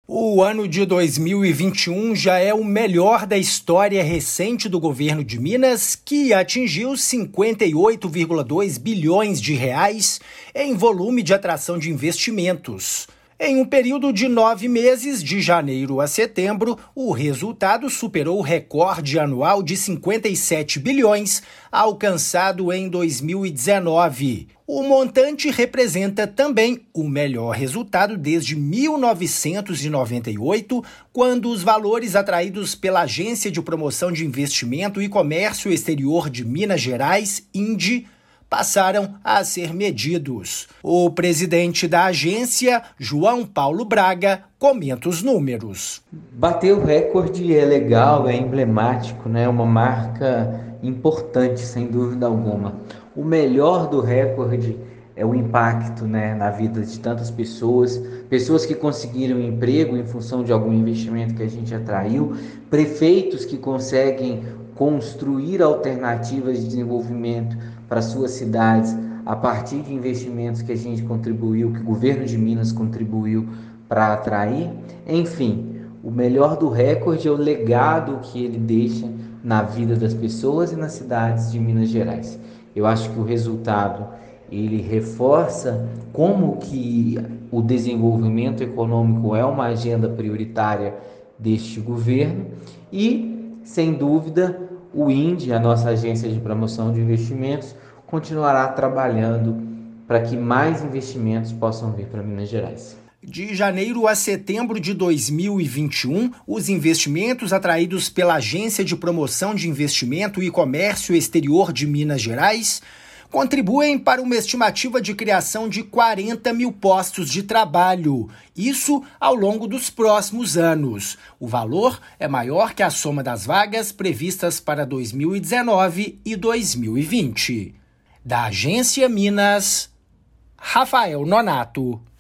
O ano de 2021 já é o melhor da história recente do governo de Minas, que atingiu 58,2 bilhões de reais em volume de atração de investimentos. Em um período de 9 meses, de janeiro a setembro, o resultado superou o recorde anual de 57 bilhões, alcançado em 2019. O montante representa também o melhor resultado desde 1998, quando os valores atraídos pela Agência de Promoção de Investimento e Comércio Exterior de Minas Gerais, INDE, passaram a ser medidos. O presidente da agência, João Paulo Braga, comenta os números. Bater o recorde é legal, é emblemático, né? Uma marca importante, sem dúvida alguma. O melhor do recorde é o impacto, né, na vida de tantas pessoas, pessoas que conseguiram emprego em função de algum investimento que a gente atraiu, prefeitos que conseguem construir alternativas de desenvolvimento para suas cidades a partir de investimentos que a gente contribuiu, que o governo de Minas contribuiu para atrair. Enfim, o melhor do recorde é o legado que ele deixa na vida das pessoas e nas cidades de Minas Gerais. Eu acho que o resultado ele reforça como que o desenvolvimento econômico é uma agenda prioritária deste governo e, sem dúvida, o INDE, a nossa agência de promoção de investimentos, continuará trabalhando para que mais investimentos possam vir para Minas Gerais. De janeiro a setembro de 2021, os investimentos atraídos pela Agência de Promoção de Investimento e Comércio Exterior de Minas Gerais contribuem para uma estimativa de criação de 40 mil postos de trabalho, isso ao longo dos próximos anos. O valor é maior que a soma das vagas previstas para 2019 e 2020. Da Agência Minas, Rafael Nonato.